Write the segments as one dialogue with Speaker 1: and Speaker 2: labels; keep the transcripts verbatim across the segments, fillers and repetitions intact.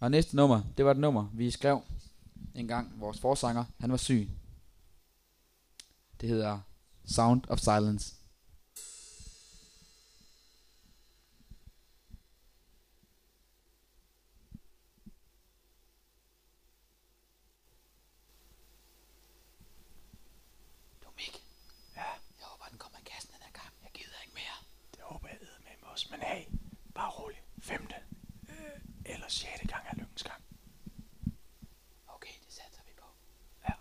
Speaker 1: Og næste nummer, det var et nummer, vi skrev en gang. Vores forsanger, han var syg. Det hedder Sound of Silence. Du Mik.
Speaker 2: Ja,
Speaker 1: Jeg håber, den kommer i kassen den her gang. Jeg gider ikke mere.
Speaker 2: det håber jeg eddermame også. Men hey, bare rolig. Femte øh, eller sjette gang er lykkens gang.
Speaker 1: Okay, det satser vi på.
Speaker 2: Ja.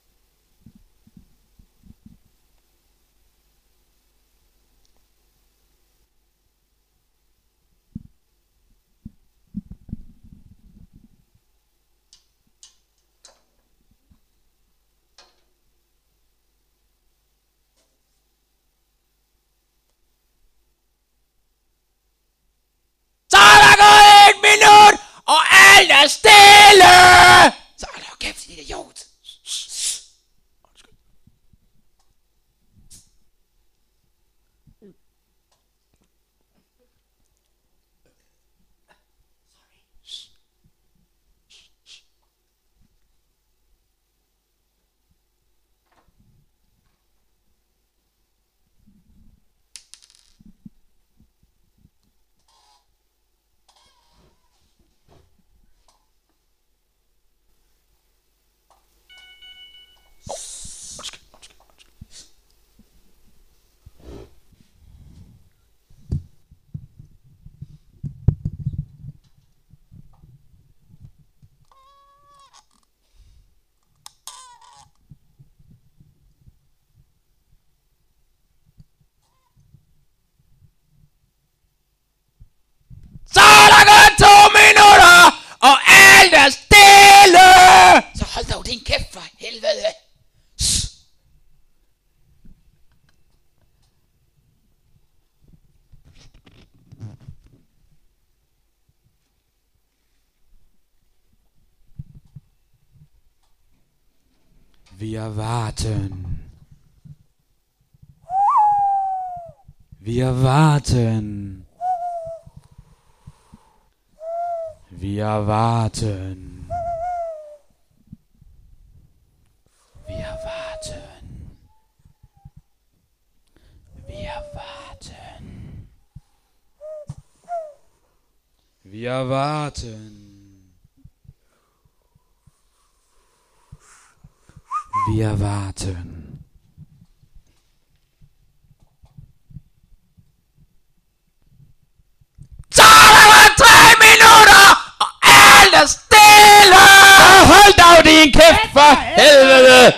Speaker 1: Så er der gået et minut, og alt er stille! Så er der jo kæft, idiot!
Speaker 2: Undskyld. Undskyld, undskyld, undskyld.
Speaker 1: Så er der gået to minutter, og alt er stille! Så hold dog din kæft for helvede! Shh. Wir warten. Wir warten. Wir warten. Wir warten. Wir warten. Wir warten. Wir warten. Så er der tre minutter, og alt er stille! Så hold dog din kæft for helvede!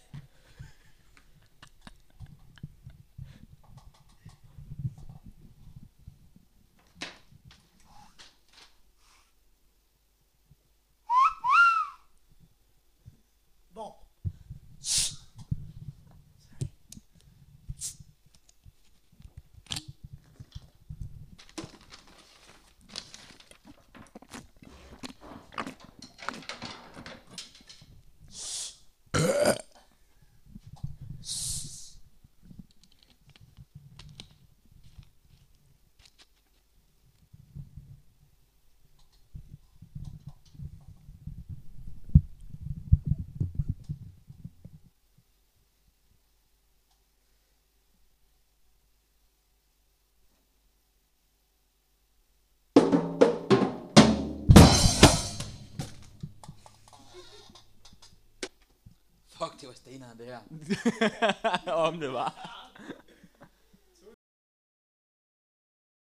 Speaker 2: Hvor?
Speaker 1: Fuck, det var steneren det her.
Speaker 2: Om det var.